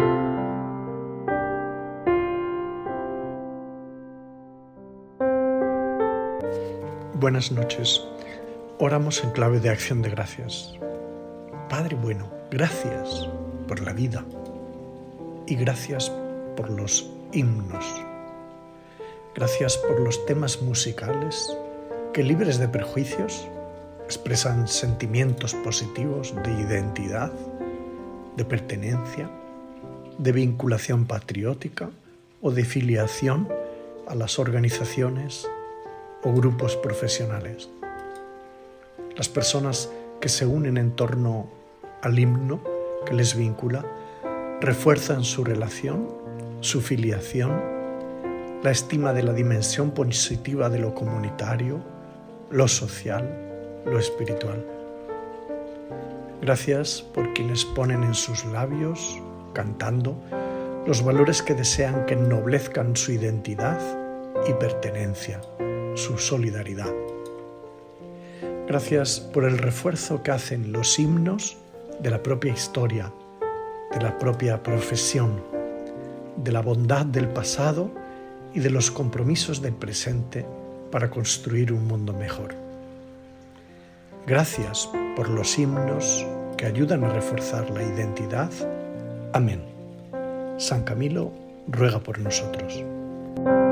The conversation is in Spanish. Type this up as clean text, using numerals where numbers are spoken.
Buenas noches. Oramos en clave de acción de gracias. Padre bueno, gracias por la vida y gracias por los himnos. Gracias por los temas musicales que, libres de prejuicios, expresan sentimientos positivos de identidad, de pertenencia, de vinculación patriótica o de filiación a las organizaciones o grupos profesionales. Las personas que se unen en torno al himno que les vincula refuerzan su relación, su filiación, la estima de la dimensión positiva de lo comunitario, lo social, lo espiritual. Gracias por quienes ponen en sus labios, cantando, los valores que desean que ennoblezcan su identidad y pertenencia, su solidaridad. Gracias por el refuerzo que hacen los himnos de la propia historia, de la propia profesión, de la bondad del pasado y de los compromisos del presente para construir un mundo mejor. Gracias por los himnos que ayudan a reforzar la identidad. Amén. San Camilo ruega por nosotros.